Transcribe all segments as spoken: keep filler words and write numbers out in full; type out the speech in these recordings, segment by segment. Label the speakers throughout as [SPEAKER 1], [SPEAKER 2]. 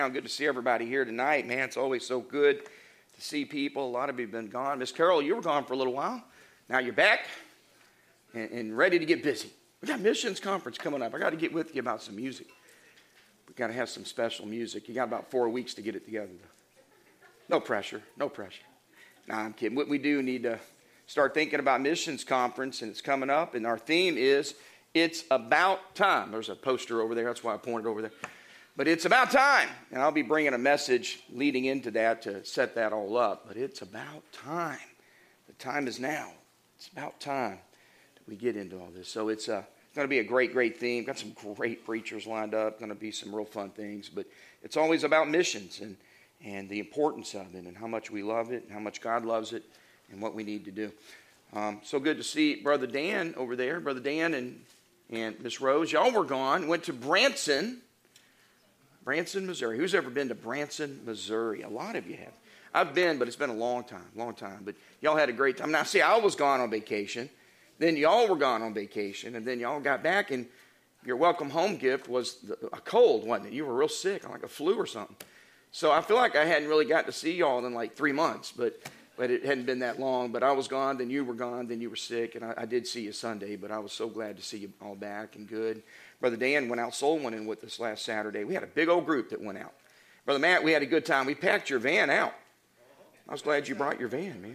[SPEAKER 1] Good to see everybody here tonight, man. It's always so good to see people. A lot of you have been gone. Miss Carol, you were gone for a little while. Now you're back and, and ready to get busy. We got missions conference coming up. I got to get with you about some music. We got to have some special music. You got about four weeks to get it together. No pressure. No pressure. Nah, I'm kidding. What we do need to start thinking about missions conference, and it's coming up. And our theme is It's About Time. There's a poster over there. That's why I pointed over there. But it's about time, and I'll be bringing a message leading into that to set that all up. But it's about time. The time is now. It's about time that we get into all this. So it's uh, going to be a great, great theme. Got some great preachers lined up. Going to be some real fun things. But it's always about missions and, and the importance of it and how much we love it and how much God loves it and what we need to do. Um, so good to see Brother Dan over there. Brother Dan and, and Miss Rose. Y'all were gone. Went to Branson. Branson, Missouri. Who's ever been to Branson, Missouri? A lot of you have. I've been, but it's been a long time, long time. But y'all had a great time. Now, see, I was gone on vacation. Then y'all were gone on vacation. And then y'all got back, and your welcome home gift was the, a cold, wasn't it? You were real sick, like a flu or something. So I feel like I hadn't really got to see y'all in like three months, but but it hadn't been that long. But I was gone, then you were gone, then you were sick, and I, I did see you Sunday, but I was so glad to see you all back and good. Brother Dan went out soul winning with us last Saturday. We had a big old group that went out. Brother Matt, we had a good time. We packed your van out. I was glad you brought your van, man.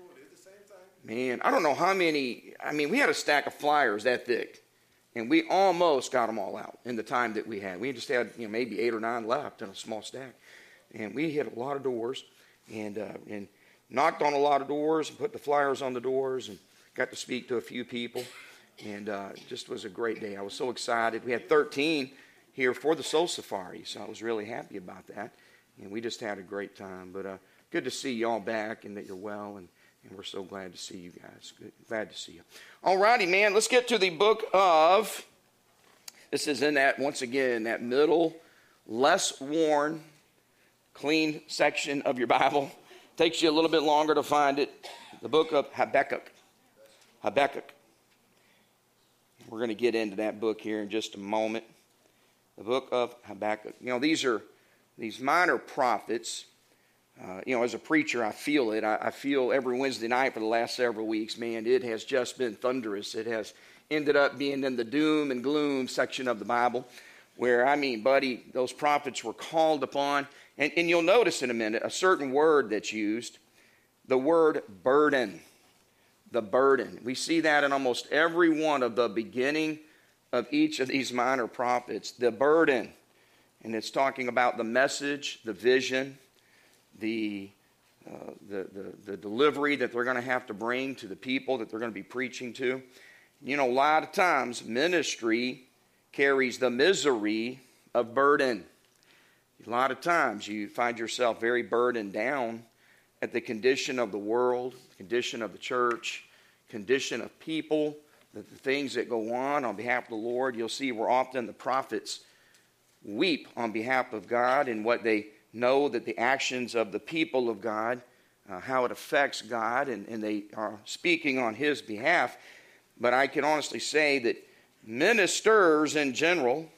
[SPEAKER 1] Man, I don't know how many. I mean, we had a stack of flyers that thick, and we almost got them all out in the time that we had. We just had, you know, maybe eight or nine left in a small stack, and we hit a lot of doors and uh, and knocked on a lot of doors and put the flyers on the doors and got to speak to a few people. And uh, it just was a great day. I was so excited. We had thirteen here for the Soul Safari, so I was really happy about that. And we just had a great time. But uh, good to see you all back and that you're well, and, and we're so glad to see you guys. Good, glad to see you. All righty, man. Let's get to the book of, this is in that, once again, that middle, less worn, clean section of your Bible. Takes you a little bit longer to find it. The book of Habakkuk. Habakkuk. We're going to get into that book here in just a moment. The book of Habakkuk. You know, these are these minor prophets. Uh, you know, as a preacher, I feel it. I, I feel every Wednesday night for the last several weeks, man, it has just been thunderous. It has ended up being in the doom and gloom section of the Bible where, I mean, buddy, those prophets were called upon. And, and you'll notice in a minute a certain word that's used, the word burden. The burden. We see that in almost every one of the beginning of each of these minor prophets. The burden. And it's talking about the message, the vision, the, uh, the, the, the delivery that they're going to have to bring to the people that they're going to be preaching to. You know, a lot of times ministry carries the misery of burden. A lot of times you find yourself very burdened down at the condition of the world, the condition of the church, condition of people, the, the things that go on on behalf of the Lord. You'll see where often the prophets weep on behalf of God and what they know that the actions of the people of God, uh, how it affects God, and, and they are speaking on His behalf. But I can honestly say that ministers in general,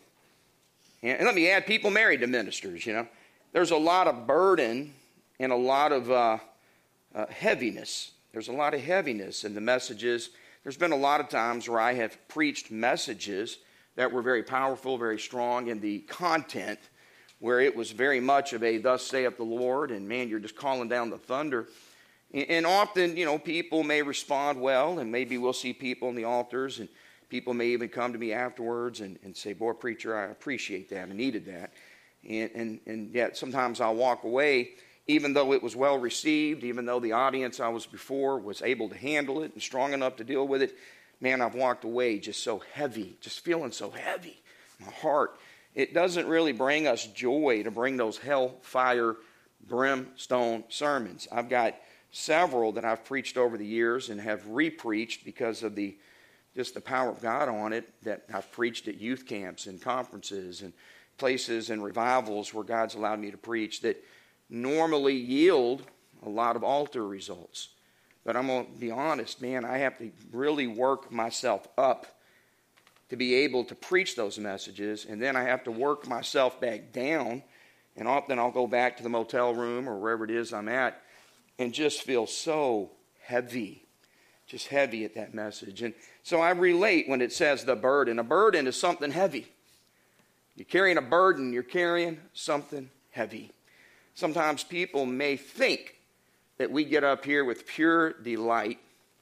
[SPEAKER 1] and let me add people married to ministers, you know, there's a lot of burden and a lot of uh, uh, heaviness. There's a lot of heaviness in the messages. There's been a lot of times where I have preached messages that were very powerful, very strong in the content, where it was very much of a thus saith the Lord, and man, you're just calling down the thunder. And often, you know, people may respond well, and maybe we'll see people in the altars, and people may even come to me afterwards and, and say, boy, preacher, I appreciate that. I needed that. And, and, and yet sometimes I'll walk away, even though it was well received, even though the audience I was before was able to handle it and strong enough to deal with it. Man, I've walked away just so heavy, just feeling so heavy. My heart. It doesn't really bring us joy to bring those hellfire, brimstone sermons. I've got several that I've preached over the years and have re-preached because of the just the power of God on it, that I've preached at youth camps and conferences and places and revivals where God's allowed me to preach that normally yield a lot of altar results. But I'm going to be honest, man, I have to really work myself up to be able to preach those messages, and then I have to work myself back down And often I'll go back to the motel room or wherever it is I'm at and just feel so heavy, just heavy at that message. And so I relate when it says the burden. A burden is something heavy. You're carrying a burden, you're carrying something heavy. Sometimes people may think that we get up here with pure delight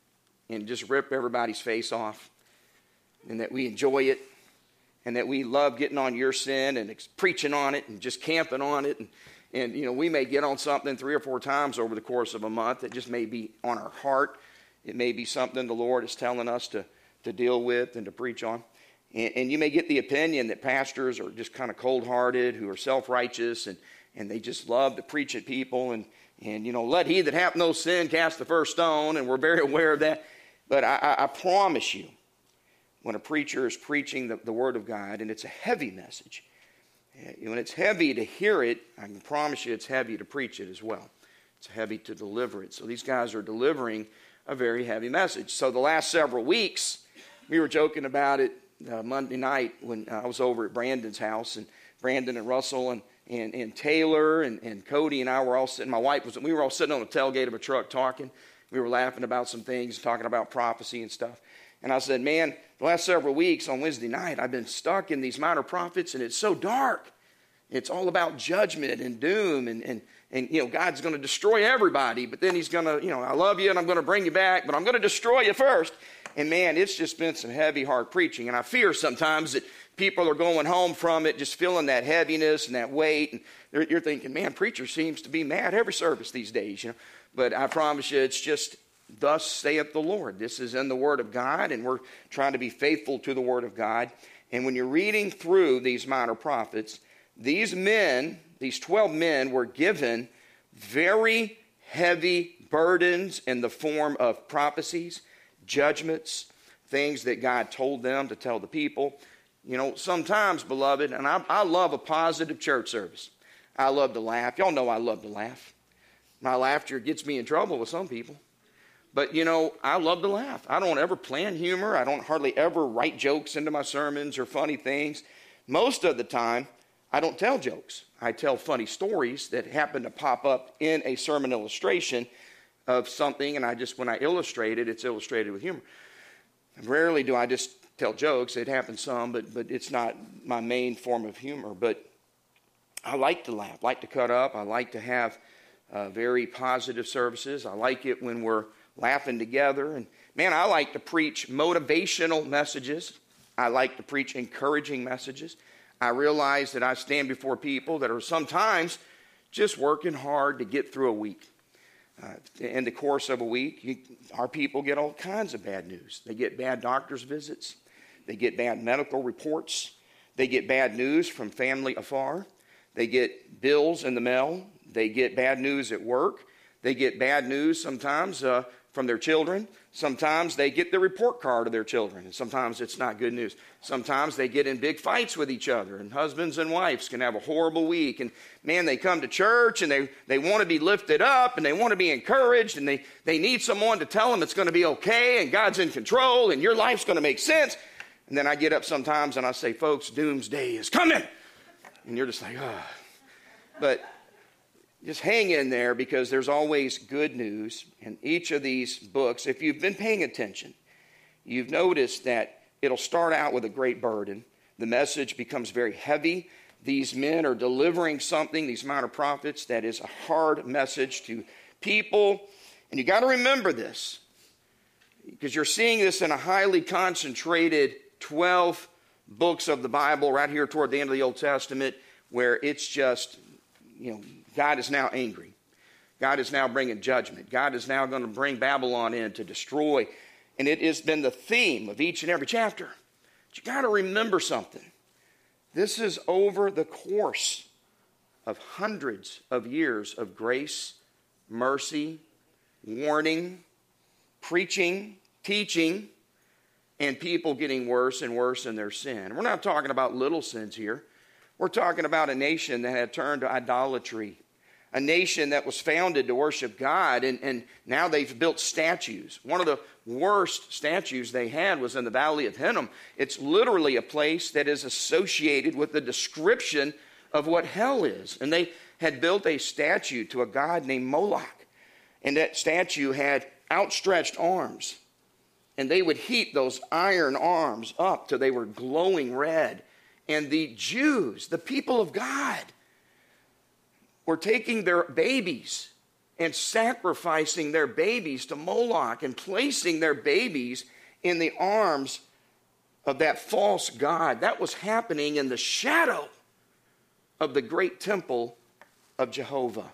[SPEAKER 1] and just rip everybody's face off, and that we enjoy it, and that we love getting on your sin and ex- preaching on it and just camping on it. And, and, you know, we may get on something three or four times over the course of a month. It just may be on our heart. It may be something the Lord is telling us to, to deal with and to preach on. And, and you may get the opinion that pastors are just kind of cold-hearted, who are self-righteous, and, and they just love to preach at people. And, and, you know, let he that hath no sin cast the first stone, and we're very aware of that. But I, I, I promise you, when a preacher is preaching the, the Word of God, and it's a heavy message, when it's heavy to hear it, I can promise you it's heavy to preach it as well. It's heavy to deliver it. So these guys are delivering a very heavy message. So the last several weeks, we were joking about it uh, Monday night when I was over at Brandon's house, and Brandon and Russell and, and, and Taylor and, and Cody and I were all sitting, my wife was, we were all sitting on the tailgate of a truck talking. We were laughing about some things, talking about prophecy and stuff. And I said, man, the last several weeks on Wednesday night, I've been stuck in these minor prophets, and it's so dark. It's all about judgment and doom, and, and, and you know, God's going to destroy everybody, but then he's going to, you know, I love you, and I'm going to bring you back, but I'm going to destroy you first. And, man, it's just been some heavy, hard preaching. And I fear sometimes that people are going home from it just feeling that heaviness and that weight. And you're thinking, man, preacher seems to be mad every service these days, you know. But I promise you, it's just, thus saith the Lord. This is in the Word of God, and we're trying to be faithful to the Word of God. And when you're reading through these minor prophets, these men, these twelve men, were given very heavy burdens in the form of prophecies, judgments, things that God told them to tell the people. You know, sometimes, beloved, and I, I love a positive church service. I love to laugh. Y'all know I love to laugh. My laughter gets me in trouble with some people. But, you know, I love to laugh. I don't ever plan humor. I don't hardly ever write jokes into my sermons or funny things. Most of the time, I don't tell jokes. I tell funny stories that happen to pop up in a sermon illustration of something, and I just, when I illustrate it, it's illustrated with humor. Rarely do I just tell jokes. It happens some, but, but it's not my main form of humor. But I like to laugh, like to cut up. I like to have uh, very positive services. I like it when we're laughing together. And man, I like to preach motivational messages. I like to preach encouraging messages. I realize that I stand before people that are sometimes just working hard to get through a week. Uh, in the course of a week, you, our people get all kinds of bad news. They get bad doctor's visits. They get bad medical reports. They get bad news from family afar. They get bills in the mail. They get bad news at work. They get bad news sometimes uh, from their children. Sometimes they get the report card of their children, and sometimes it's not good news. Sometimes they get in big fights with each other, and husbands and wives can have a horrible week. And man, they come to church, and they, they want to be lifted up, and they want to be encouraged, and they, they need someone to tell them it's going to be okay, and God's in control, and your life's going to make sense. And then I get up sometimes, and I say, folks, doomsday is coming. And you're just like, ah. Oh. But just hang in there, because there's always good news in each of these books. If you've been paying attention, you've noticed that it'll start out with a great burden. The message becomes very heavy. These men are delivering something, these minor prophets, that is a hard message to people. And you got to remember this, because you're seeing this in a highly concentrated twelve books of the Bible right here toward the end of the Old Testament, where it's just, you know, God is now angry. God is now bringing judgment. God is now going to bring Babylon in to destroy. And it has been the theme of each and every chapter. But you got to remember something. This is over the course of hundreds of years of grace, mercy, warning, preaching, teaching, and people getting worse and worse in their sin. We're not talking about little sins here. We're talking about a nation that had turned to idolatry, a nation that was founded to worship God, and, and now they've built statues. One of the worst statues they had was in the Valley of Hinnom. It's literally a place that is associated with the description of what hell is. And they had built a statue to a god named Moloch. And that statue had outstretched arms. And they would heat those iron arms up till they were glowing red. And the Jews, the people of God, were taking their babies and sacrificing their babies to Moloch and placing their babies in the arms of that false god. That was happening in the shadow of the great temple of Jehovah.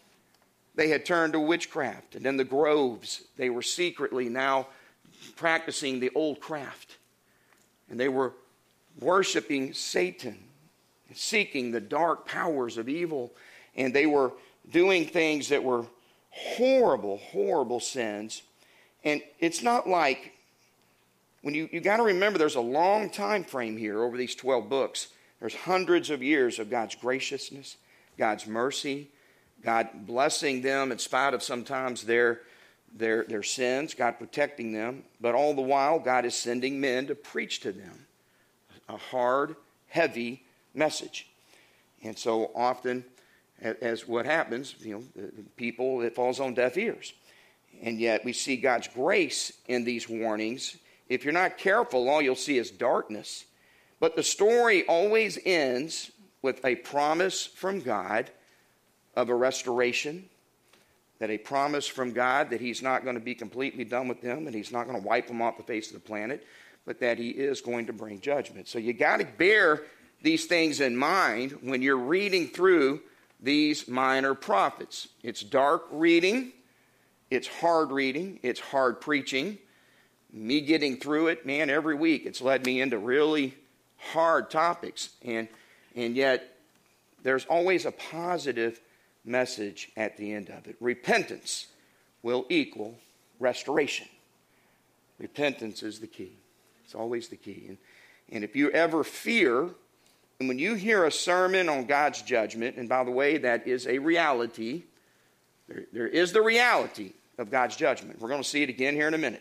[SPEAKER 1] They had turned to witchcraft, and in the groves they were secretly now practicing the old craft. And they were worshiping Satan, seeking the dark powers of evil, and they were doing things that were horrible, horrible sins. And it's not like, when you, you got to remember there's a long time frame here over these twelve books. There's hundreds of years of God's graciousness, God's mercy, God blessing them in spite of sometimes their, their, their sins, God protecting them. But all the while, God is sending men to preach to them a hard, heavy message. And so often, as what happens, you know, the people, it falls on deaf ears. And yet we see God's grace in these warnings. If you're not careful, all you'll see is darkness. But the story always ends with a promise from God of a restoration, that a promise from God that he's not going to be completely done with them, and he's not going to wipe them off the face of the planet, but that he is going to bring judgment. So you got to bear these things in mind when you're reading through these minor prophets. It's dark reading, it's hard reading, it's hard preaching. Me getting through it, man, every week it's led me into really hard topics. And, and yet there's always a positive message at the end of it. Repentance will equal restoration. Repentance is the key. It's always the key. And, and if you ever fear, and when you hear a sermon on God's judgment, and by the way, that is a reality, there, there is the reality of God's judgment. We're going to see it again here in a minute.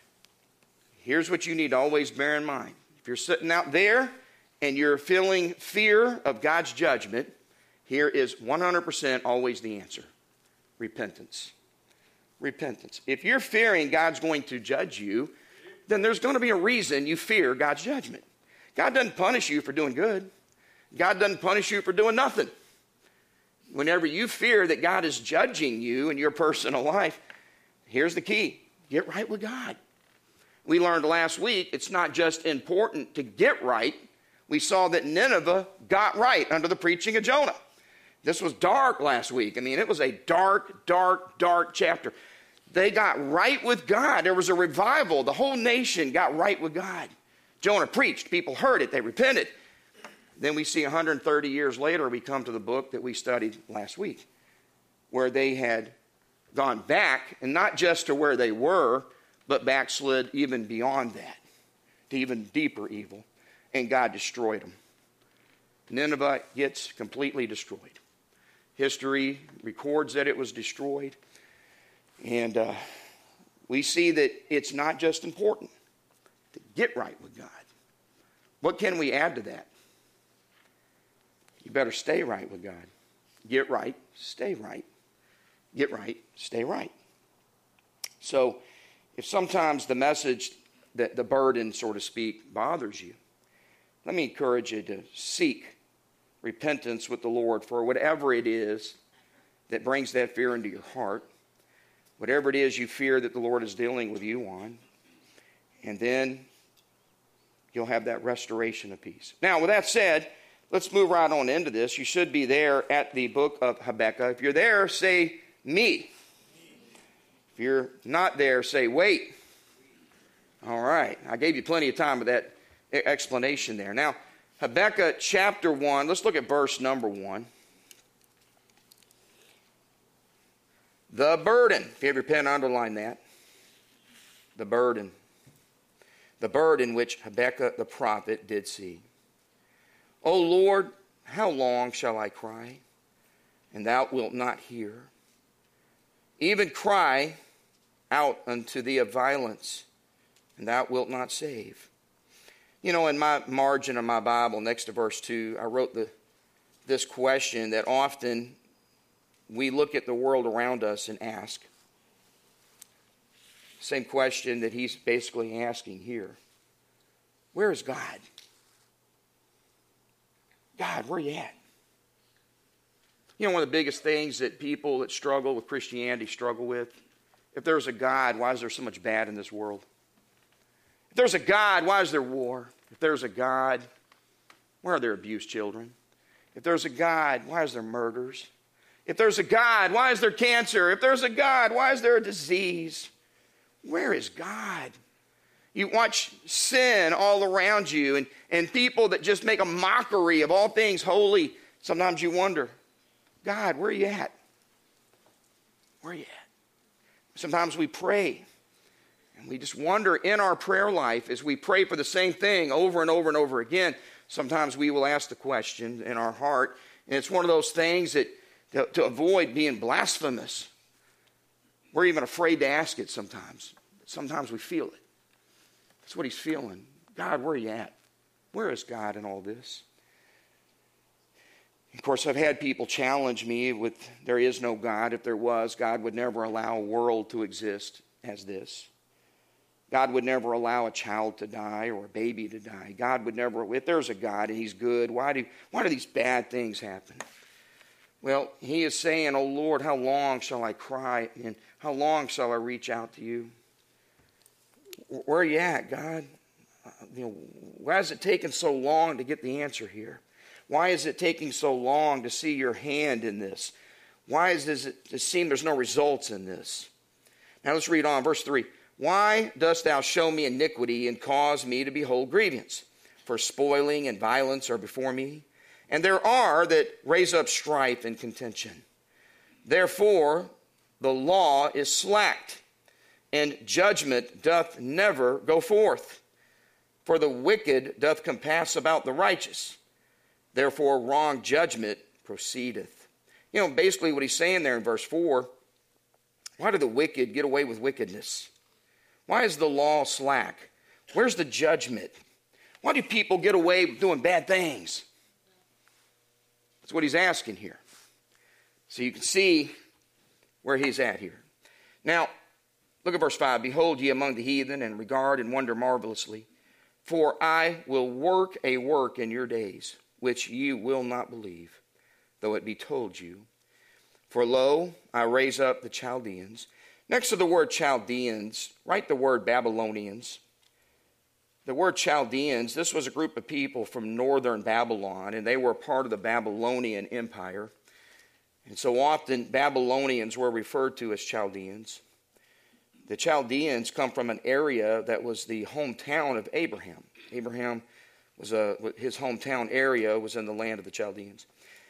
[SPEAKER 1] Here's what you need to always bear in mind. If you're sitting out there and you're feeling fear of God's judgment, here is one hundred percent always the answer. Repentance. Repentance. If you're fearing God's going to judge you, then there's going to be a reason you fear God's judgment. God doesn't punish you for doing good. God doesn't punish you for doing nothing. Whenever you fear that God is judging you in your personal life, here's the key. Get right with God. We learned last week it's not just important to get right. We saw that Nineveh got right under the preaching of Jonah. This was dark last week. I mean, it was a dark, dark, dark chapter. They got right with God. There was a revival. The whole nation got right with God. Jonah preached. People heard it. They repented. Then we see one hundred thirty years later, we come to the book that we studied last week, where they had gone back, and not just to where they were, but backslid even beyond that, to even deeper evil, and God destroyed them. Nineveh gets completely destroyed. History records that it was destroyed, and uh, we see that it's not just important to get right with God. What can we add to that? You better stay right with God. Get right, stay right. Get right, stay right. So, if sometimes the message, that the burden, so to speak, bothers you, let me encourage you to seek repentance with the Lord for whatever it is that brings that fear into your heart, whatever it is you fear that the Lord is dealing with you on, and then you'll have that restoration of peace. Now, with that said, let's move right on into this. You should be there at the book of Habakkuk. If you're there, say me. If you're not there, say wait. All right. I gave you plenty of time with that explanation there. Now, Habakkuk chapter one, let's look at verse number one. The burden. If you have your pen, underline that. The burden. The burden which Habakkuk the prophet did see. O Lord, how long shall I cry, and thou wilt not hear? Even cry out unto thee of violence, and thou wilt not save. You know, in my margin of my Bible, next to verse two, I wrote the this question that often we look at the world around us and ask. Same question that he's basically asking here. Where is God? God, where are you at? You know, one of the biggest things that people that struggle with Christianity struggle with, if there's a God, why is there so much bad in this world? If there's a God, why is there war? If there's a God, why are there abused children? If there's a God, why is there murders? If there's a God, why is there cancer? If there's a God, why is there a disease? Where is God? You watch sin all around you and, and people that just make a mockery of all things holy. Sometimes you wonder, God, where are you at? Where are you at? Sometimes we pray and we just wonder in our prayer life as we pray for the same thing over and over and over again. Sometimes we will ask the question in our heart, and it's one of those things that to, to avoid being blasphemous, we're even afraid to ask it sometimes. Sometimes we feel it. That's what he's feeling. God, where are you at? Where is God in all this? Of course, I've had people challenge me with, there is no God. If there was, God would never allow a world to exist as this. God would never allow a child to die or a baby to die. God would never, if there's a God and he's good, why do, why do these bad things happen? Well, he is saying, oh Lord, how long shall I cry and how long shall I reach out to you? Where are you at, God? You know, why is it taking so long to get the answer here? Why is it taking so long to see your hand in this? Why is does it seem there's no results in this? Now let's read on, verse three. Why dost thou show me iniquity and cause me to behold grievance? For spoiling and violence are before me, and there are that raise up strife and contention. Therefore the law is slacked, and judgment doth never go forth. For the wicked doth compass about the righteous. Therefore wrong judgment proceedeth. You know, basically what he's saying there in verse four, why do the wicked get away with wickedness? Why is the law slack? Where's the judgment? Why do people get away with doing bad things? That's what he's asking here. So you can see where he's at here. Now, look at verse five. Behold ye among the heathen, and regard and wonder marvelously. For I will work a work in your days, which you will not believe, though it be told you. For lo, I raise up the Chaldeans. Next to the word Chaldeans, write the word Babylonians. The word Chaldeans, this was a group of people from northern Babylon, and they were part of the Babylonian Empire. And so often Babylonians were referred to as Chaldeans. The Chaldeans come from an area that was the hometown of Abraham. Abraham was a, his hometown area was in the land of the Chaldeans.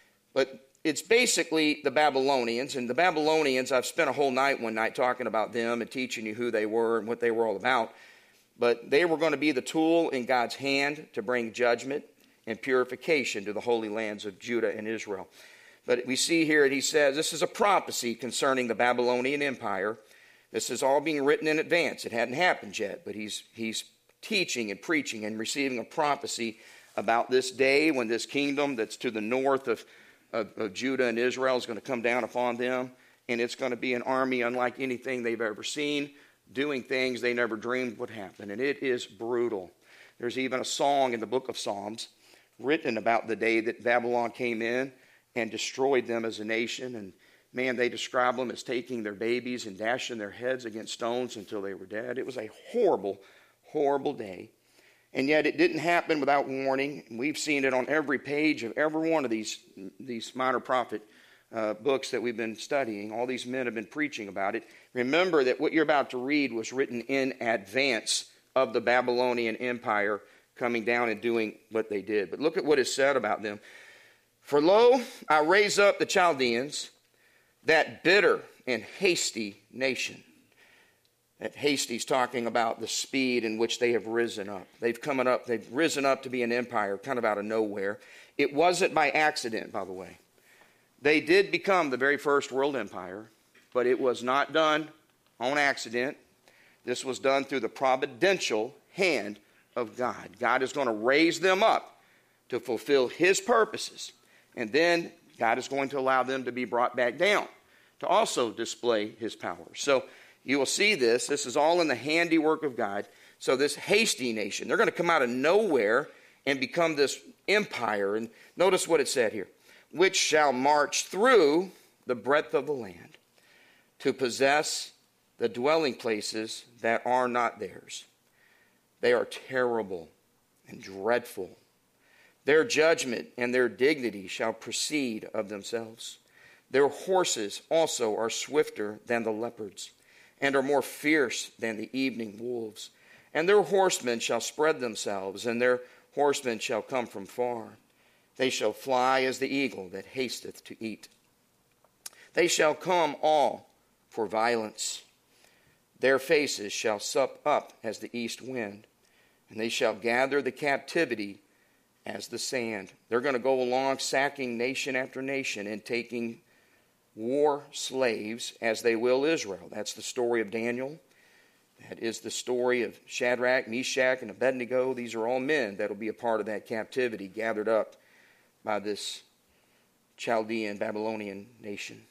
[SPEAKER 1] But it's basically the Babylonians, and the Babylonians, I've spent a whole night one night talking about them and teaching you who they were and what they were all about. But they were going to be the tool in God's hand to bring judgment and purification to the holy lands of Judah and Israel. But we see here that he says this is a prophecy concerning the Babylonian Empire. This is all being written in advance. It hadn't happened yet, but he's he's teaching and preaching and receiving a prophecy about this day when this kingdom that's to the north of Of, of Judah and Israel is going to come down upon them, and it's going to be an army unlike anything they've ever seen, doing things they never dreamed would happen, and it is brutal. There's even a song in the book of Psalms written about the day that Babylon came in and destroyed them as a nation, and man, they describe them as taking their babies and dashing their heads against stones until they were dead. It was a horrible, horrible day. And yet it didn't happen without warning. We've seen it on every page of every one of these, these minor prophet uh, books that we've been studying. All these men have been preaching about it. Remember that what you're about to read was written in advance of the Babylonian Empire coming down and doing what they did. But look at what is said about them. For lo, I raise up the Chaldeans, that bitter and hasty nation. That hasty's talking about the speed in which they have risen up. They've come up, they've risen up to be an empire, kind of out of nowhere. It wasn't by accident, by the way. They did become the very first world empire, but it was not done on accident. This was done through the providential hand of God. God is going to raise them up to fulfill his purposes And then God is going to allow them to be brought back down to also display his power. So you will see this. This is all in the handiwork of God. So this hasty nation, they're going to come out of nowhere and become this empire. And notice what it said here. Which shall march through the breadth of the land to possess the dwelling places that are not theirs. They are terrible and dreadful. Their judgment and their dignity shall proceed of themselves. Their horses also are swifter than the leopards, and are more fierce than the evening wolves. And their horsemen shall spread themselves, and their horsemen shall come from far. They shall fly as the eagle that hasteth to eat. They shall come all for violence. Their faces shall sup up as the east wind, and they shall gather the captivity as the sand. They're going to go along sacking nation after nation and taking war slaves as they will Israel. That's the story of Daniel. That is the story of Shadrach, Meshach, and Abednego. These are all men that will be a part of that captivity gathered up by this Chaldean, Babylonian nation.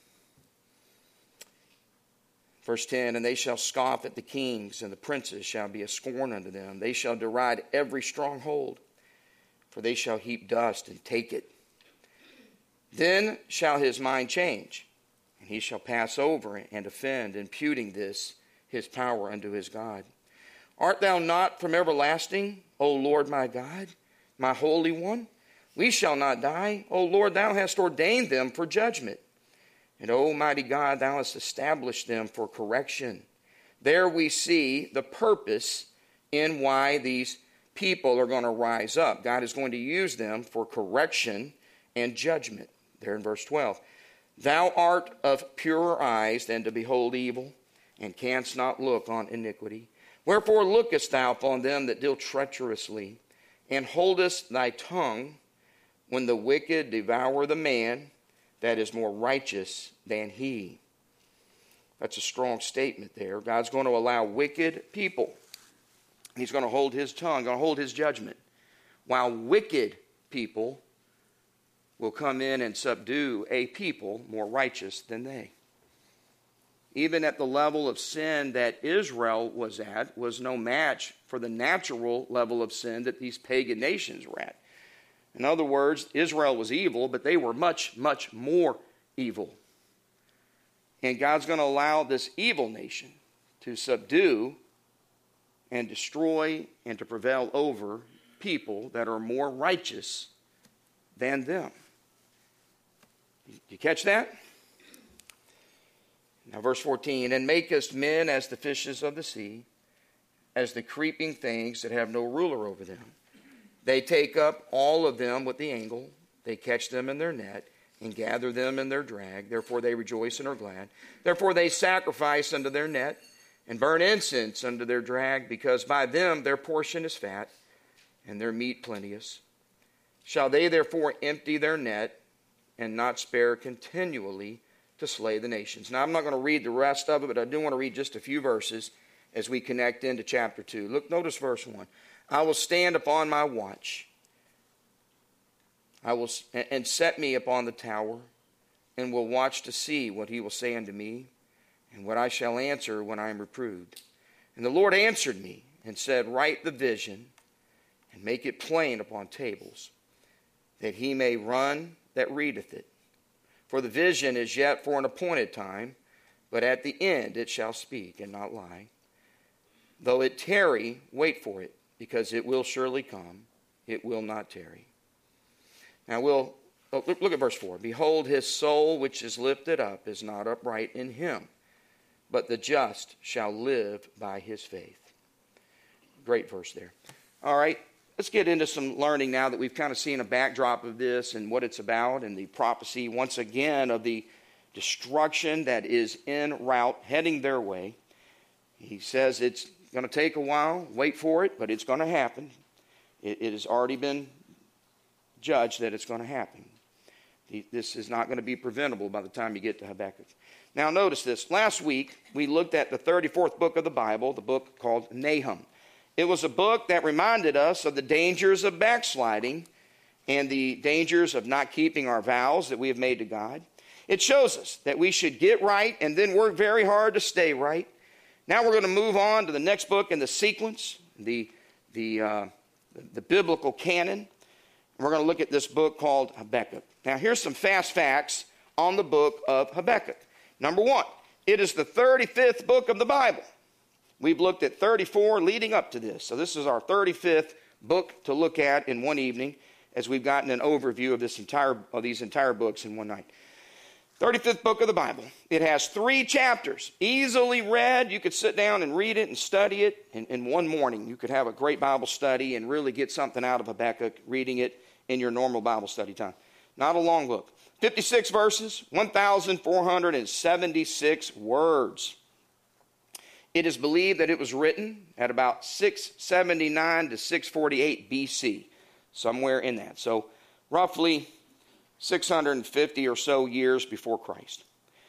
[SPEAKER 1] Verse ten, and they shall scoff at the kings, and the princes shall be a scorn unto them. They shall deride every stronghold, for they shall heap dust and take it. Then shall his mind change, and he shall pass over and offend, imputing this his power unto his God. Art thou not from everlasting, O Lord my God, my Holy One? We shall not die. O Lord, thou hast ordained them for judgment. And, O mighty God, thou hast established them for correction. There we see the purpose in why these people are going to rise up. God is going to use them for correction and judgment. There in verse twelve. Thou art of purer eyes than to behold evil, and canst not look on iniquity. Wherefore lookest thou upon them that deal treacherously, and holdest thy tongue when the wicked devour the man that is more righteous than he. That's a strong statement there. God's going to allow wicked people. He's going to hold his tongue, going to hold his judgment, while wicked people will come in and subdue a people more righteous than they. Even at the level of sin that Israel was at was no match for the natural level of sin that these pagan nations were at. In other words, Israel was evil, but they were much, much more evil. And God's going to allow this evil nation to subdue and destroy and to prevail over people that are more righteous than them. You catch that? Now verse fourteen, and makest men as the fishes of the sea, as the creeping things that have no ruler over them. They take up all of them with the angle. They catch them in their net and gather them in their drag. Therefore they rejoice and are glad. Therefore they sacrifice unto their net and burn incense unto their drag, because by them their portion is fat and their meat plenteous. Shall they therefore empty their net and not spare continually to slay the nations? Now I'm not going to read the rest of it, but I do want to read just a few verses as we connect into chapter two. Look, notice verse one. I will stand upon my watch, I will and set me upon the tower, and will watch to see what he will say unto me, and what I shall answer when I am reproved. And the Lord answered me and said, write the vision and make it plain upon tables, that he may run that readeth it. For the vision is yet for an appointed time, but at the end it shall speak and not lie. Though it tarry, wait for it, because it will surely come. It will not tarry. Now we'll oh, look, look at verse four. Behold, his soul which is lifted up is not upright in him, but the just shall live by his faith. Great verse there. All right, let's get into some learning now that we've kind of seen a backdrop of this and what it's about, and the prophecy once again of the destruction that is en route, heading their way. He says it's going to take a while. Wait for it, but it's going to happen. It, it has already been judged that it's going to happen. The, this is not going to be preventable by the time you get to Habakkuk. Now notice this. Last week, we looked at the thirty-fourth book of the Bible, the book called Nahum. It was a book that reminded us of the dangers of backsliding and the dangers of not keeping our vows that we have made to God. It shows us that we should get right and then work very hard to stay right. Now we're going to move on to the next book in the sequence, the, the, uh, the biblical canon. We're going to look at this book called Habakkuk. Now here's some fast facts on the book of Habakkuk. Number one, it is the thirty-fifth book of the Bible. We've looked at thirty-four leading up to this. So this is our thirty-fifth book to look at in one evening as we've gotten an overview of, this entire, of these entire books in one night. thirty-fifth book of the Bible. It has three chapters, easily read. You could sit down and read it and study it in, in one morning. You could have a great Bible study and really get something out of Habakkuk reading it in your normal Bible study time. Not a long book. fifty-six verses, one thousand four hundred seventy-six words. It is believed that it was written at about six seventy-nine to six forty-eight B C, somewhere in that. So roughly six hundred fifty or so years before Christ.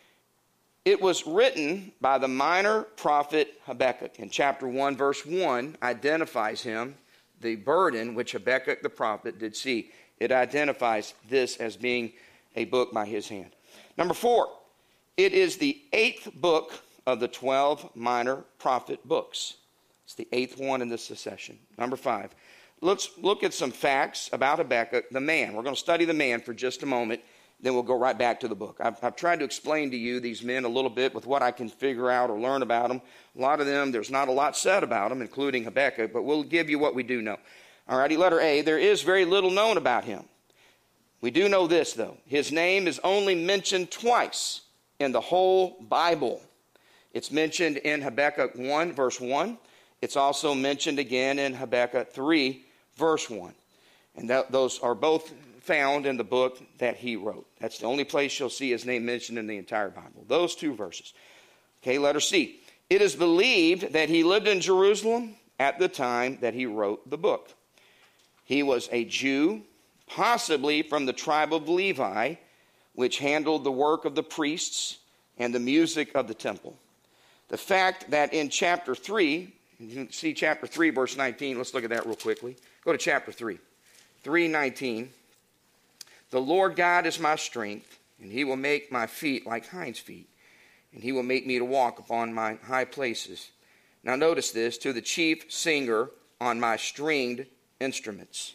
[SPEAKER 1] It was written by the minor prophet Habakkuk. In chapter one, verse one, identifies him, the burden which Habakkuk the prophet did see. It identifies this as being a book by his hand. Number four, it is the eighth book of the twelve minor prophet books. It's the eighth one in this succession. Number five, let's look at some facts about Habakkuk, the man. We're going to study the man for just a moment, then we'll go right back to the book. I've, I've tried to explain to you these men a little bit with what I can figure out or learn about them. A lot of them, there's not a lot said about them, including Habakkuk, but we'll give you what we do know. All righty, letter A, there is very little known about him. We do know this, though. His name is only mentioned twice in the whole Bible. It's mentioned in Habakkuk one, verse one. It's also mentioned again in Habakkuk three, verse one. And that, those are both found in the book that he wrote. That's the only place you'll see his name mentioned in the entire Bible. Those two verses. Okay, letter C. It is believed that he lived in Jerusalem at the time that he wrote the book. He was a Jew, possibly from the tribe of Levi, which handled the work of the priests and the music of the temple. The fact that in chapter three, you can see chapter three, verse nineteen. Let's look at that real quickly. Go to chapter three. three nineteen. The Lord God is my strength, and he will make my feet like hinds' feet, and he will make me to walk upon my high places. Now notice this, to the chief singer on my stringed instruments.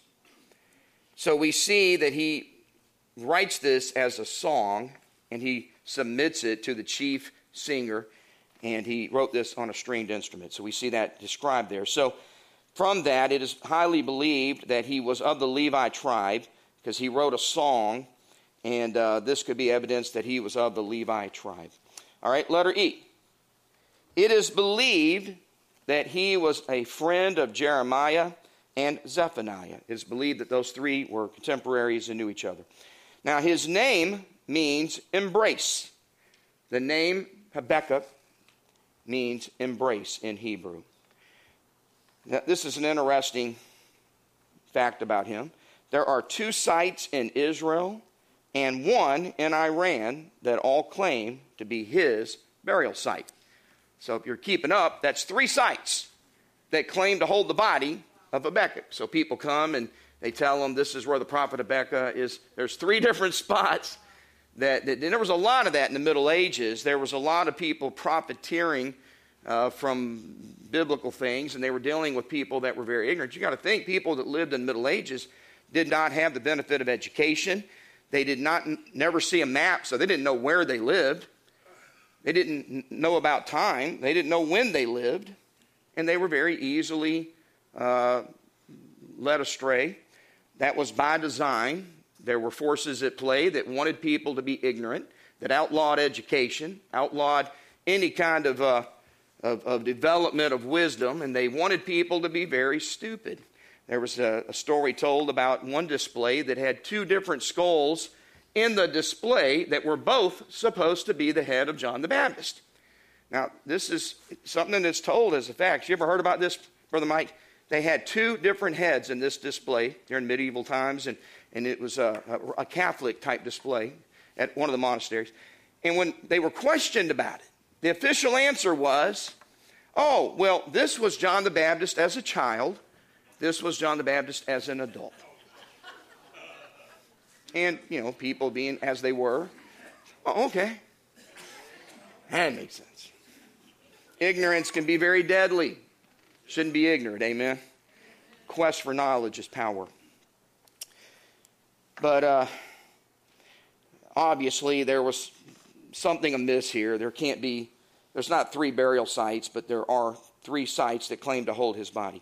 [SPEAKER 1] So we see that he writes this as a song, and he submits it to the chief singer, and he wrote this on a stringed instrument. So we see that described there. So from that, it is highly believed that he was of the Levi tribe, because he wrote a song, and uh, this could be evidence that he was of the Levi tribe. All right, letter E. It is believed that he was a friend of Jeremiah and Zephaniah. It is believed that those three were contemporaries and knew each other. Now, his name means embrace. The name Habakkuk means embrace in Hebrew. Now, this is an interesting fact about him. There are two sites in Israel and one in Iran that all claim to be his burial site. So if you're keeping up, that's three sites that claim to hold the body of Habakkuk. So people come and they tell them this is where the prophet Habakkuk is. There's three different spots. That, that and there was a lot of that in the Middle Ages. There was a lot of people profiteering uh, from biblical things, and they were dealing with people that were very ignorant. You got to think, people that lived in the Middle Ages did not have the benefit of education. They did not never see a map, so they didn't know where they lived. They didn't know about time. They didn't know when they lived, and they were very easily uh, led astray. That was by design. There were forces at play that wanted people to be ignorant, that outlawed education, outlawed any kind of, uh, of, of development of wisdom, and they wanted people to be very stupid. There was a, a story told about one display that had two different skulls in the display that were both supposed to be the head of John the Baptist. Now, this is something that's told as a fact. You ever heard about this, Brother Mike? They had two different heads in this display during medieval times, and, and it was a, a, a Catholic-type display at one of the monasteries. And when they were questioned about it, the official answer was, oh, well, this was John the Baptist as a child. This was John the Baptist as an adult. and, you know, people being as they were. Oh, okay. That makes sense. Ignorance can be very deadly. Shouldn't be ignorant, amen? Quest for knowledge is power. But uh, obviously there was something amiss here. There can't be, there's not three burial sites, but there are three sites that claim to hold his body.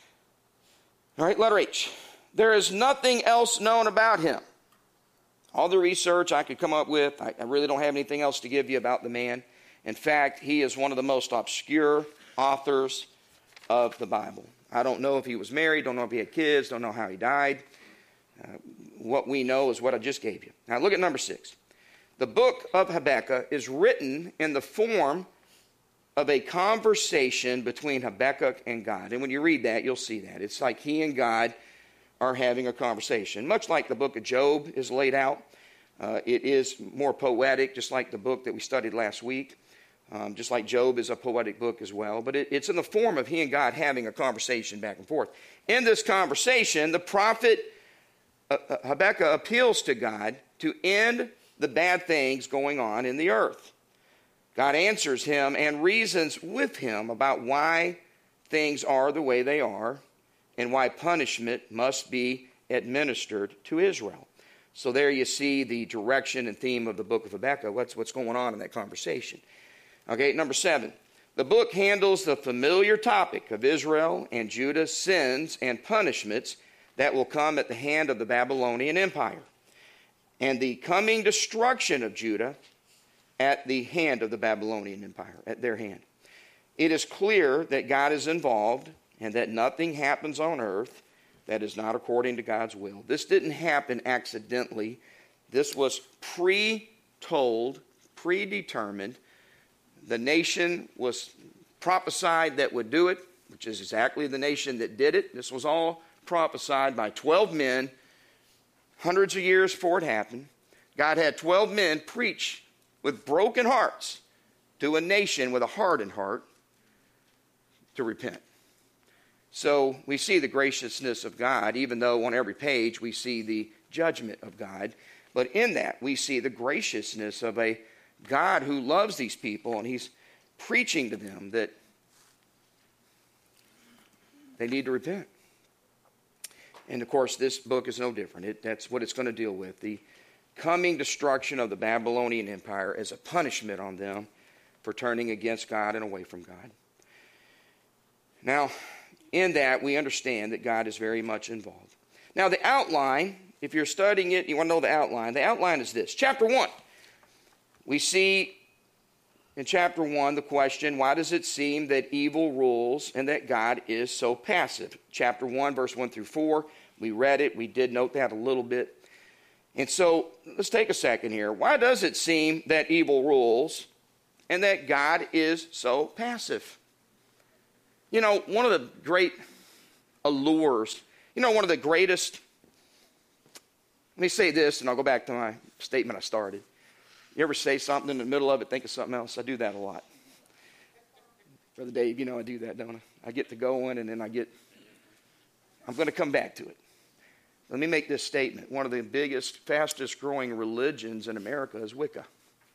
[SPEAKER 1] All right, letter H. There is nothing else known about him. All the research I could come up with, I, I really don't have anything else to give you about the man. In fact, he is one of the most obscure authors of the Bible. I don't know if he was married, don't know if he had kids, don't know how he died. Uh, what we know is what I just gave you. Now look at number six. The book of Habakkuk is written in the form of a conversation between Habakkuk and God. And when you read that, you'll see that. It's like he and God are having a conversation. Much like the book of Job is laid out. Uh, it is more poetic, just like the book that we studied last week. Um, just like Job is a poetic book as well. But it, it's in the form of he and God having a conversation back and forth. In this conversation, the prophet uh, uh, Habakkuk appeals to God to end the bad things going on in the earth. God answers him and reasons with him about why things are the way they are and why punishment must be administered to Israel. So there you see the direction and theme of the book of Habakkuk. What's, what's going on in that conversation. Okay, number seven. The book handles the familiar topic of Israel and Judah's sins and punishments that will come at the hand of the Babylonian Empire and the coming destruction of Judah at the hand of the Babylonian Empire, at their hand. It is clear that God is involved and that nothing happens on earth that is not according to God's will. This didn't happen accidentally. This was pre-told, predetermined. The nation was prophesied that would do it, which is exactly the nation that did it. This was all prophesied by twelve men, hundreds of years before it happened. God had twelve men preach with broken hearts to a nation with a hardened heart to repent. So we see the graciousness of God, even though on every page we see the judgment of God. But in that we see the graciousness of a God who loves these people, and he's preaching to them that they need to repent. And of course, this book is no different. It, that's what it's going to deal with. The coming destruction of the Babylonian Empire as a punishment on them for turning against God and away from God. Now, in that, we understand that God is very much involved. Now, the outline, if you're studying it, you want to know the outline. The outline is this. Chapter one. We see in chapter one the question, why does it seem that evil rules and that God is so passive? Chapter one, verse one through four, we read it. We did note that a little bit. And so let's take a second here. Why does it seem that evil rules and that God is so passive? You know, one of the great allures, you know, one of the greatest, let me say this and I'll go back to my statement I started. You ever say something in the middle of it, think of something else? I do that a lot. Brother Dave, you know I do that, don't I? I get to going and then I get, I'm going to come back to it. Let me make this statement. One of the biggest, fastest growing religions in America is Wicca.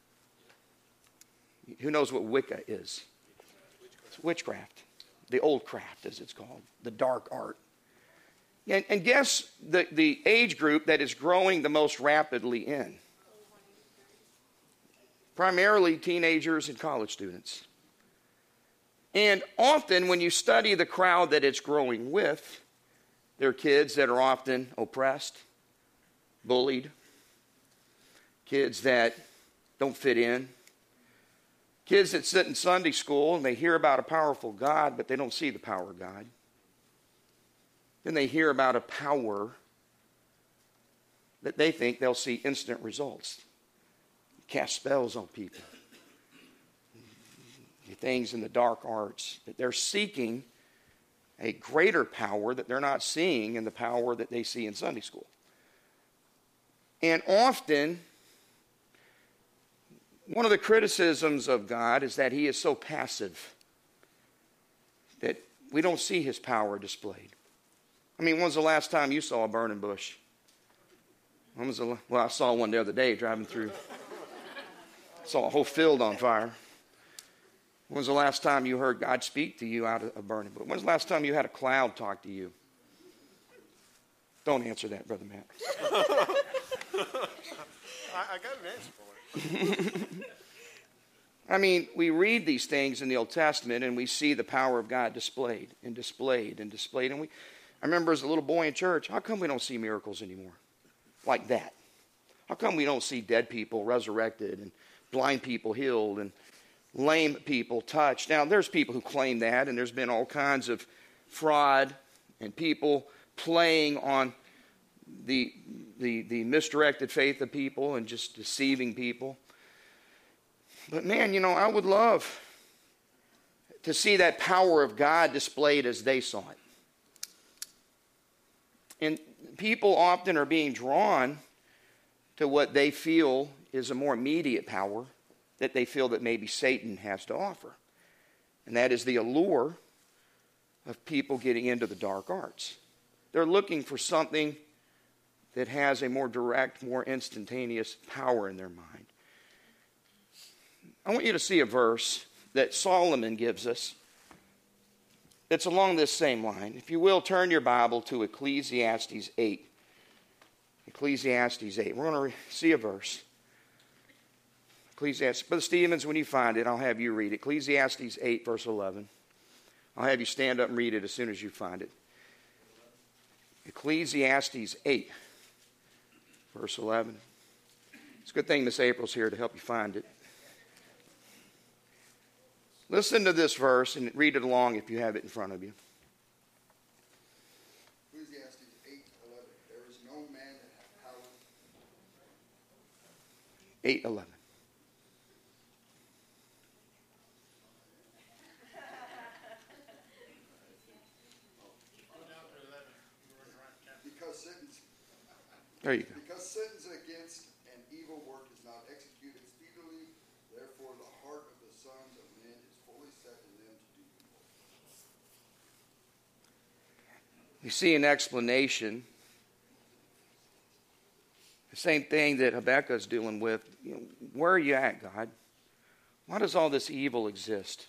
[SPEAKER 1] Who knows what Wicca is? It's witchcraft. The old craft, as it's called. The dark art. And, and guess the, the age group that is growing the most rapidly in? Primarily teenagers and college students. And often when you study the crowd that it's growing with, they're kids that are often oppressed, bullied, kids that don't fit in, kids that sit in Sunday school and they hear about a powerful God, but they don't see the power of God. Then they hear about a power that they think they'll see instant results. Cast spells on people. Things in the dark arts that they're seeking a greater power that they're not seeing in the power that they see in Sunday school. And often, one of the criticisms of God is that he is so passive that we don't see his power displayed. I mean, when's the last time you saw a burning bush? When was the, well, I saw one the other day driving through. Saw a whole field on fire. When was the last time you heard God speak to you out of a burning bush? When was the last time you had a cloud talk to you? Don't answer that, Brother Matt.
[SPEAKER 2] I, I got an answer for it.
[SPEAKER 1] I mean, we read these things in the Old Testament and we see the power of God displayed and displayed and displayed. And we, I remember as a little boy in church, how come we don't see miracles anymore like that? How come we don't see dead people resurrected and blind people healed and lame people touched? Now, there's people who claim that, and there's been all kinds of fraud and people playing on the, the, the misdirected faith of people and just deceiving people. But man, you know, I would love to see that power of God displayed as they saw it. And people often are being drawn to what they feel is a more immediate power that they feel that maybe Satan has to offer. And that is the allure of people getting into the dark arts. They're looking for something that has a more direct, more instantaneous power in their mind. I want you to see a verse that Solomon gives us that's along this same line. If you will, turn your Bible to Ecclesiastes eight. Ecclesiastes eight. We're going to see a verse. Ecclesiastes. Brother Stevens, when you find it, I'll have you read it. Ecclesiastes eight, verse eleven. I'll have you stand up and read it as soon as you find it. Ecclesiastes eight, verse eleven. It's a good thing Miss April's here to help you find it. Listen to this verse and read it along if you have it in front of you.
[SPEAKER 3] Ecclesiastes eight eleven. There is no man that hath power.
[SPEAKER 1] eight eleven.
[SPEAKER 3] Because sentence,
[SPEAKER 1] There you go.
[SPEAKER 3] because sentence against an evil work is not executed speedily, therefore the heart of the sons of men is fully set in them to do evil.
[SPEAKER 1] You see an explanation. The same thing that Habakkuk's dealing with. You know, where are you at, God? Why does all this evil exist?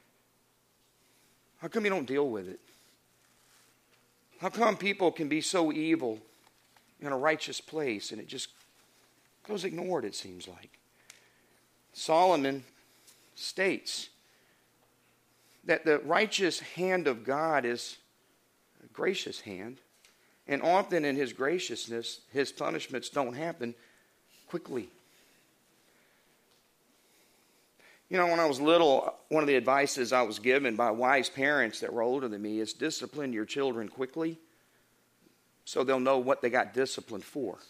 [SPEAKER 1] How come you don't deal with it? How come people can be so evil in a righteous place and it just goes ignored, it seems like? Solomon states that the righteous hand of God is a gracious hand, and often in his graciousness, his punishments don't happen quickly. You know, when I was little, one of the advices I was given by wise parents that were older than me is discipline your children quickly so they'll know what they got disciplined for.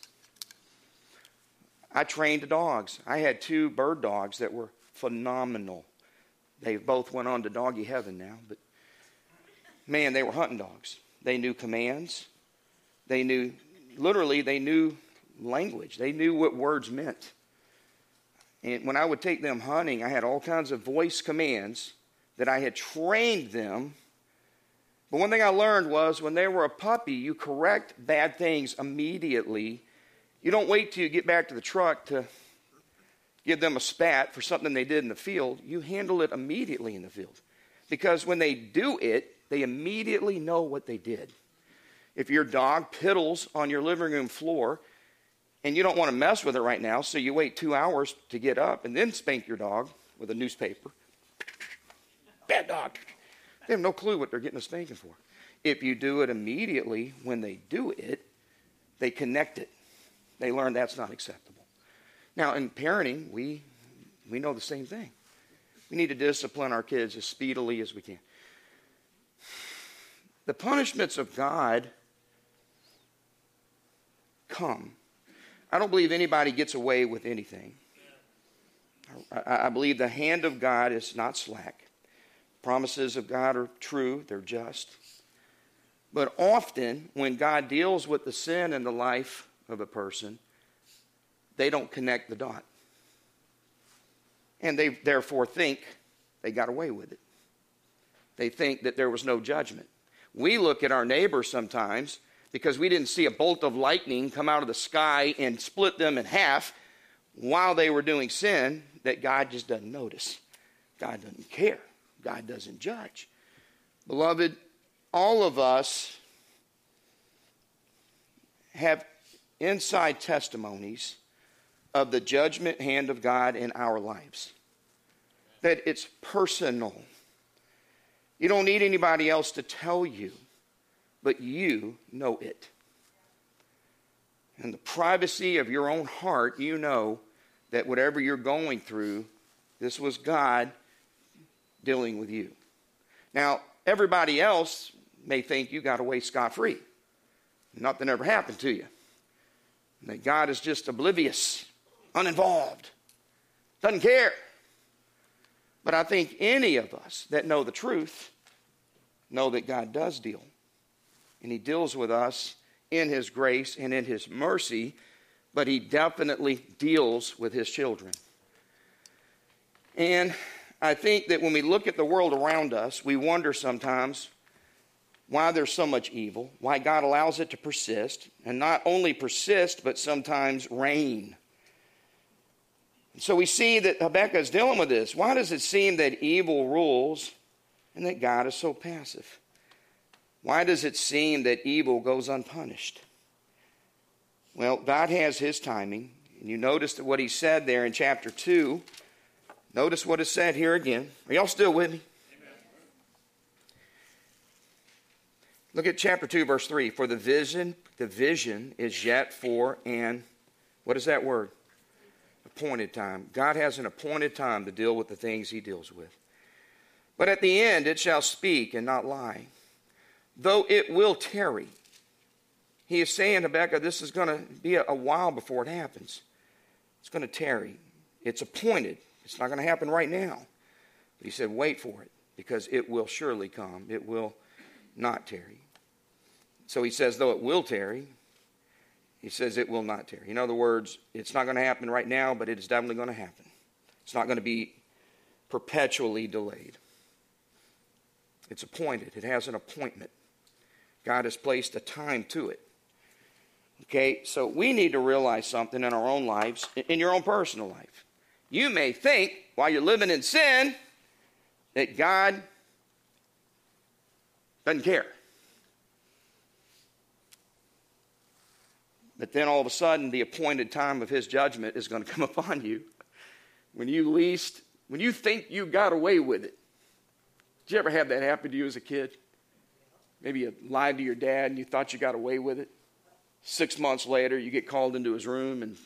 [SPEAKER 1] I trained dogs. I had two bird dogs that were phenomenal. They both went on to doggy heaven now, but man, they were hunting dogs. They knew commands. They knew, literally, they knew language. They knew what words meant. And when I would take them hunting, I had all kinds of voice commands that I had trained them. But one thing I learned was when they were a puppy, you correct bad things immediately. You don't wait till you get back to the truck to give them a spat for something they did in the field. You handle it immediately in the field. Because when they do it, they immediately know what they did. If your dog piddles on your living room floor, and you don't want to mess with it right now, so you wait two hours to get up and then spank your dog with a newspaper. Bad dog. They have no clue what they're getting a spanking for. If you do it immediately, when they do it, they connect it. They learn that's not acceptable. Now, in parenting, we, we know the same thing. We need to discipline our kids as speedily as we can. The punishments of God come. I don't believe anybody gets away with anything. I, I believe the hand of God is not slack. Promises of God are true. They're just. But often, when God deals with the sin in the life of a person, they don't connect the dot. And they therefore think they got away with it. They think that there was no judgment. We look at our neighbors sometimes because we didn't see a bolt of lightning come out of the sky and split them in half while they were doing sin, that God just doesn't notice. God doesn't care. God doesn't judge. Beloved, all of us have inside testimonies of the judgment hand of God in our lives. That it's personal. You don't need anybody else to tell you, but you know it. In the privacy of your own heart, you know that whatever you're going through, this was God dealing with you. Now, everybody else may think you got away scot-free. Nothing ever happened to you. That God is just oblivious, uninvolved, doesn't care. But I think any of us that know the truth know that God does deal. And he deals with us in his grace and in his mercy, but he definitely deals with his children. And I think that when we look at the world around us, we wonder sometimes why there's so much evil, why God allows it to persist, and not only persist, but sometimes reign. So we see that Habakkuk is dealing with this. Why does it seem that evil rules and that God is so passive? Why does it seem that evil goes unpunished? Well, God has his timing. And you notice that what he said there in chapter two. Notice what is said here again. Are y'all still with me? Amen. Look at chapter two, verse three. For the vision, the vision is yet for an, what is that word? Appointed time. God has an appointed time to deal with the things he deals with. But at the end it shall speak and not lie, though it will tarry. He is saying, Habakkuk, this is going to be a, a while before it happens. It's going to tarry. It's appointed. It's not going to happen right now. But he said, wait for it, because it will surely come. It will not tarry. So he says, though it will tarry, he says it will not tarry. In other words, it's not going to happen right now, but it is definitely going to happen. It's not going to be perpetually delayed. It's appointed. It has an appointment. God has placed a time to it. Okay, so we need to realize something in our own lives, in your own personal life. You may think, while you're living in sin, that God doesn't care. But then all of a sudden, the appointed time of his judgment is going to come upon you. When you least, when you think you got away with it. Did you ever have that happen to you as a kid? Maybe you lied to your dad and you thought you got away with it. Six months later, you get called into his room and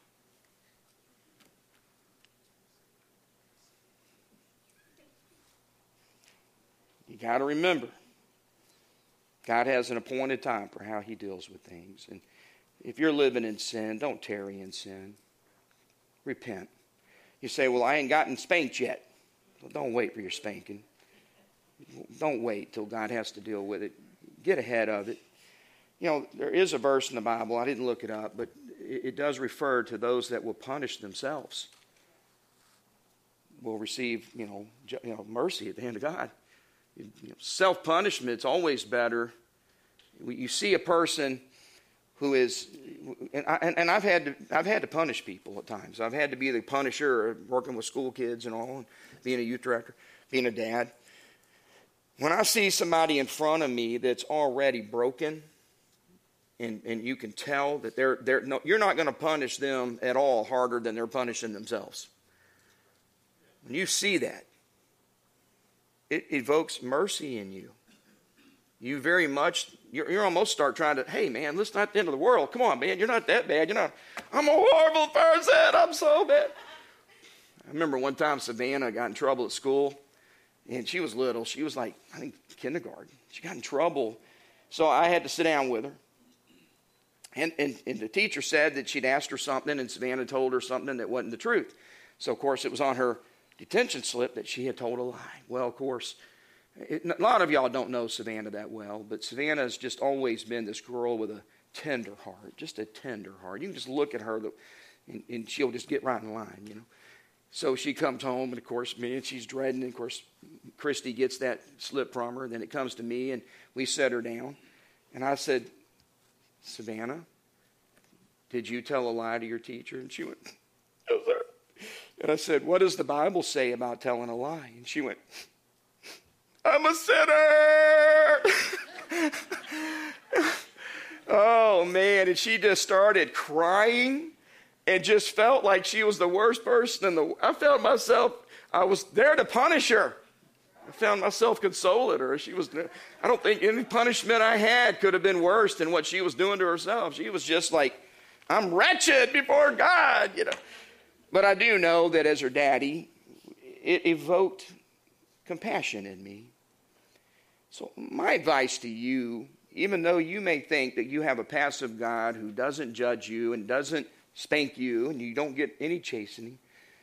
[SPEAKER 1] you got to remember, God has an appointed time for how he deals with things. And if you're living in sin, don't tarry in sin. Repent. You say, well, I ain't gotten spanked yet. Well, don't wait for your spanking. Don't wait till God has to deal with it. Get ahead of it. You know, there is a verse in the Bible, I didn't look it up, but it, it does refer to those that will punish themselves. Will receive, you know, ju- you know, mercy at the hand of God. You know, self-punishment is always better. You see a person who is, and, I, and I've had to, I've had to punish people at times. I've had to be the punisher, working with school kids and all, and being a youth director, being a dad. When I see somebody in front of me that's already broken, and, and you can tell that they're, they're no, you're not going to punish them at all harder than they're punishing themselves. When you see that, it evokes mercy in you. You very much, you're, you're almost start trying to, hey man, this is not the end of the world. Come on, man, you're not that bad. You're not, I'm a horrible person. I'm so bad. I remember one time Savannah got in trouble at school. And she was little. She was like, I think, kindergarten. She got in trouble. So I had to sit down with her. And, and, and the teacher said that she'd asked her something, and Savannah told her something that wasn't the truth. So, of course, it was on her detention slip that she had told a lie. Well, of course, it, a lot of y'all don't know Savannah that well, but Savannah has just always been this girl with a tender heart, just a tender heart. You can just look at her, and, and she'll just get right in line, you know. So she comes home, and of course, me, and she's dreading. And of course, Christy gets that slip from her. Then it comes to me, and we set her down. And I said, Savannah, did you tell a lie to your teacher? And she went, no, sir. And I said, what does the Bible say about telling a lie? And she went, I'm a sinner. Oh, man. And she just started crying and just felt like she was the worst person in the world. I felt myself, I was there to punish her. I found myself consoling her. She was, I don't think any punishment I had could have been worse than what she was doing to herself. She was just like, I'm wretched before God, you know. But I do know that as her daddy, it evoked compassion in me. So my advice to you, even though you may think that you have a passive God who doesn't judge you and doesn't spank you and you don't get any chastening,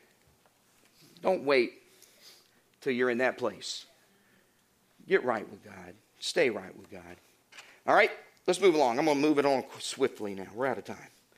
[SPEAKER 1] don't wait till you're in that place. Get right with God. Stay right with God. All right, let's move along. I'm going to move it on swiftly now. We're out of time.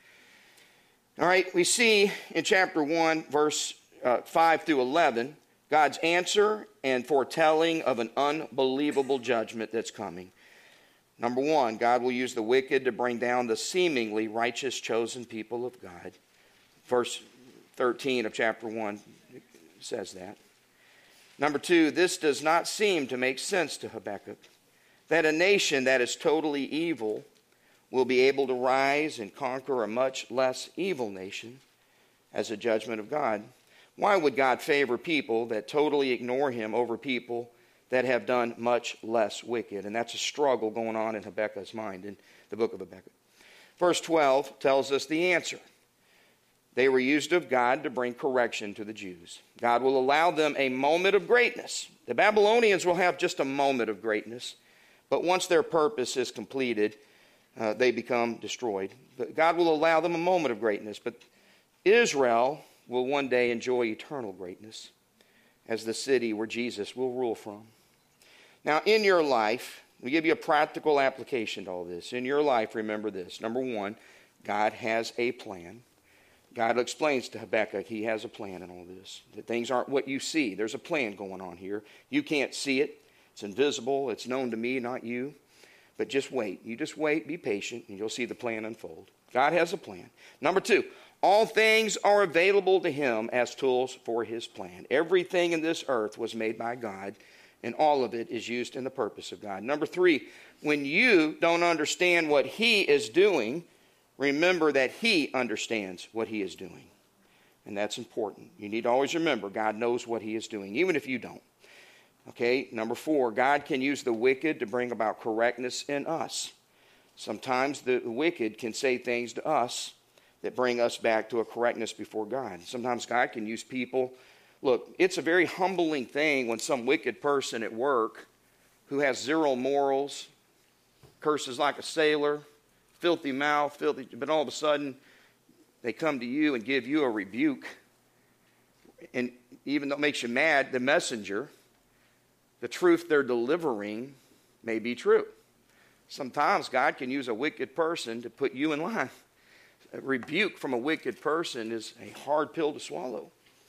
[SPEAKER 1] All right, we see in chapter one, verse uh, five through eleven, God's answer and foretelling of an unbelievable judgment that's coming. Number one, God will use the wicked to bring down the seemingly righteous chosen people of God. Verse thirteen of chapter one says that. Number two, this does not seem to make sense to Habakkuk, that a nation that is totally evil will be able to rise and conquer a much less evil nation as a judgment of God. Why would God favor people that totally ignore him over people that have done much less wicked? And that's a struggle going on in Habakkuk's mind in the book of Habakkuk. Verse twelve tells us the answer. They were used of God to bring correction to the Jews. God will allow them a moment of greatness. The Babylonians will have just a moment of greatness, but once their purpose is completed, uh, they become destroyed. But God will allow them a moment of greatness, but Israel will one day enjoy eternal greatness as the city where Jesus will rule from. Now, in your life, we give you a practical application to all this. In your life, remember this. Number one, God has a plan. God explains to Habakkuk he has a plan in all this. That things aren't what you see. There's a plan going on here. You can't see it. It's invisible. It's known to me, not you. But just wait. You just wait, be patient, and you'll see the plan unfold. God has a plan. Number two, all things are available to him as tools for his plan. Everything in this earth was made by God, and all of it is used in the purpose of God. Number three, when you don't understand what he is doing, remember that he understands what he is doing. And that's important. You need to always remember God knows what he is doing, even if you don't. Okay, number four, God can use the wicked to bring about correctness in us. Sometimes the wicked can say things to us that bring us back to a correctness before God. Sometimes God can use people. Look, it's a very humbling thing when some wicked person at work who has zero morals, curses like a sailor, filthy mouth, filthy, but all of a sudden they come to you and give you a rebuke. And even though it makes you mad, the messenger, the truth they're delivering may be true. Sometimes God can use a wicked person to put you in line. A rebuke from a wicked person is a hard pill to swallow.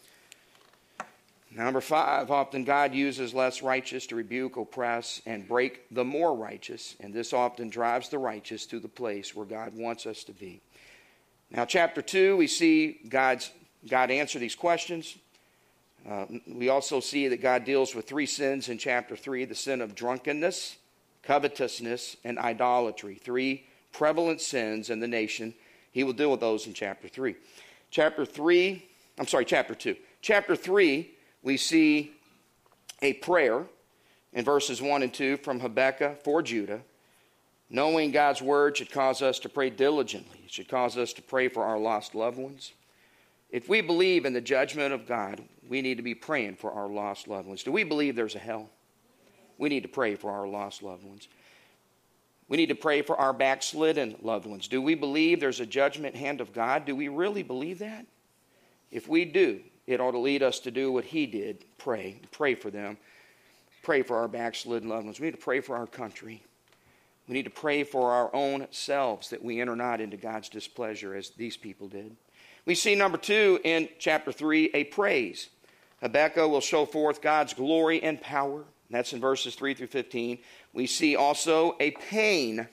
[SPEAKER 1] Number five, often God uses less righteous to rebuke, oppress, and break the more righteous. And this often drives the righteous to the place where God wants us to be. Now, chapter two, we see God's, God answer these questions. Uh, we also see that God deals with three sins in chapter three. The sin of drunkenness, covetousness, and idolatry. Three prevalent sins in the nation. He will deal with those in chapter three. Chapter three, I'm sorry, chapter two. Chapter three, we see a prayer in verses one and two from Habakkuk for Judah. Knowing God's word should cause us to pray diligently. It should cause us to pray for our lost loved ones. If we believe in the judgment of God, we need to be praying for our lost loved ones. Do we believe there's a hell? We need to pray for our lost loved ones. We need to pray for our backslidden loved ones. Do we believe there's a judgment hand of God? Do we really believe that? If we do, it ought to lead us to do what he did, pray. Pray for them. Pray for our backslidden loved ones. We need to pray for our country. We need to pray for our own selves that we enter not into God's displeasure as these people did. We see number two in chapter three, a praise. Habakkuk will show forth God's glory and power. That's in verses three through fifteen. We see also a pain.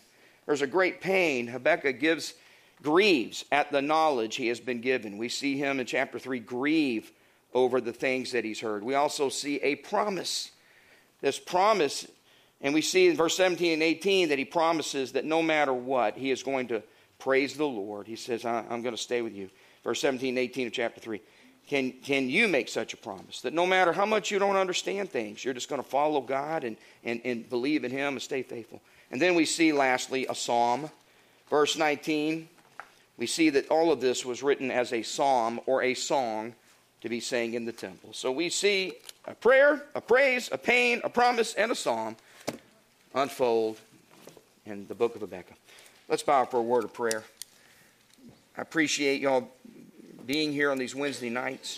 [SPEAKER 1] There's a great pain. Habakkuk gives, grieves at the knowledge he has been given. We see him in chapter three grieve over the things that he's heard. We also see a promise. This promise, and we see in verse seventeen and eighteen that he promises that no matter what, he is going to praise the Lord. He says, I'm going to stay with you. Verse seventeen and eighteen of chapter three. Can, can you make such a promise that no matter how much you don't understand things, you're just going to follow God and, and, and believe in him and stay faithful? And then we see lastly a psalm. Verse nineteen, we see that all of this was written as a psalm or a song to be sang in the temple. So we see a prayer, a praise, a pain, a promise, and a psalm unfold in the book of Habakkuk. Let's bow for a word of prayer. I appreciate y'all being here on these Wednesday nights.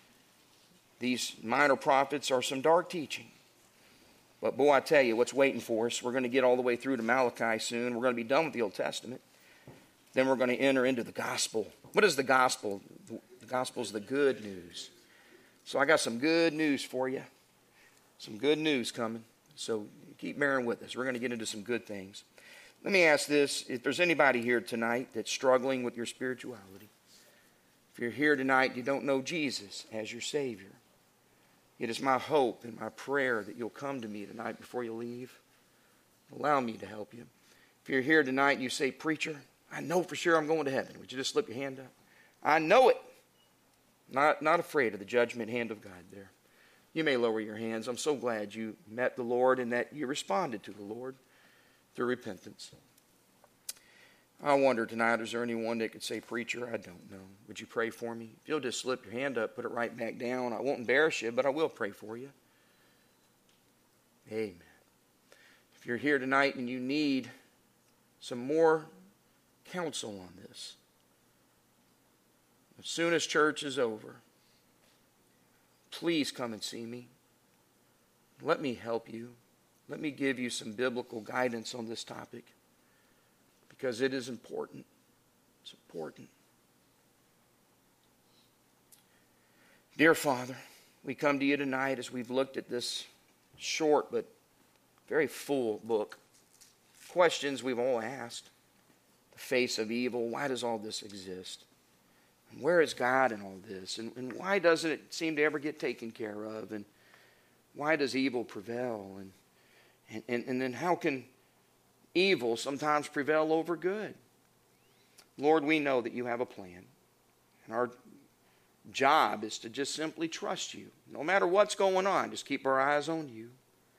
[SPEAKER 1] These minor prophets are some dark teaching. But boy, I tell you, what's waiting for us, we're going to get all the way through to Malachi soon. We're going to be done with the Old Testament. Then we're going to enter into the gospel. What is the gospel? The gospel is the good news. So I got some good news for you. Some good news coming. So keep bearing with us. We're going to get into some good things. Let me ask this. If there's anybody here tonight that's struggling with your spirituality, if you're here tonight and you don't know Jesus as your Savior, it is my hope and my prayer that you'll come to me tonight before you leave. Allow me to help you. If you're here tonight and you say, preacher, I know for sure I'm going to heaven. Would you just slip your hand up? I know it. Not, not afraid of the judgment hand of God there. You may lower your hands. I'm so glad you met the Lord and that you responded to the Lord through repentance. I wonder tonight, is there anyone that could say, preacher, I don't know. Would you pray for me? If you'll just slip your hand up, put it right back down. I won't embarrass you, but I will pray for you. Amen. If you're here tonight and you need some more counsel on this, as soon as church is over, please come and see me. Let me help you. Let me give you some biblical guidance on this topic, because it is important. It's important. Dear Father, we come to you tonight as we've looked at this short but very full book. Questions we've all asked. The face of evil. Why does all this exist? And where is God in all this? And, and why doesn't it seem to ever get taken care of? And why does evil prevail? And, and, and, and then how can evil sometimes prevail over good? Lord, we know that you have a plan. And our job is to just simply trust you. No matter what's going on, just keep our eyes on you.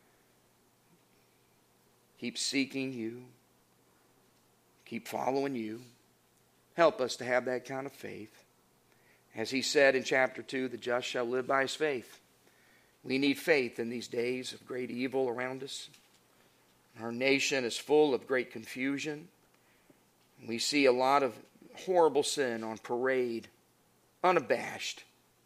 [SPEAKER 1] Keep seeking you. Keep following you. Help us to have that kind of faith. As he said in chapter two, the just shall live by his faith. We need faith in these days of great evil around us. Our nation is full of great confusion. We see a lot of horrible sin on parade, unabashed,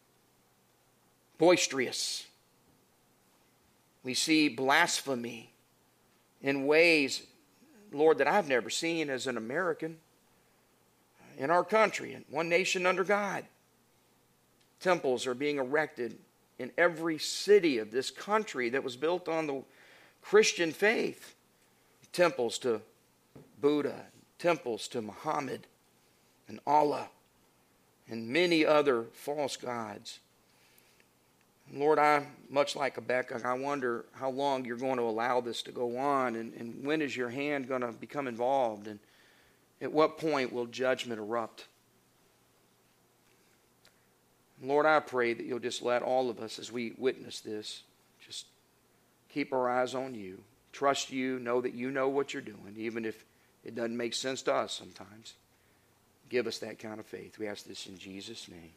[SPEAKER 1] boisterous. We see blasphemy in ways, Lord, that I've never seen as an American in our country, in one nation under God. Temples are being erected in every city of this country that was built on the Christian faith. Temples to Buddha, temples to Muhammad and Allah and many other false gods. Lord, I, much like Habakkuk, I wonder how long you're going to allow this to go on, and, and when is your hand going to become involved, and at what point will judgment erupt? Lord, I pray that you'll just let all of us, as we witness this, just keep our eyes on you. Trust you, know that you know what you're doing, even if it doesn't make sense to us sometimes. Give us that kind of faith. We ask this in Jesus' name.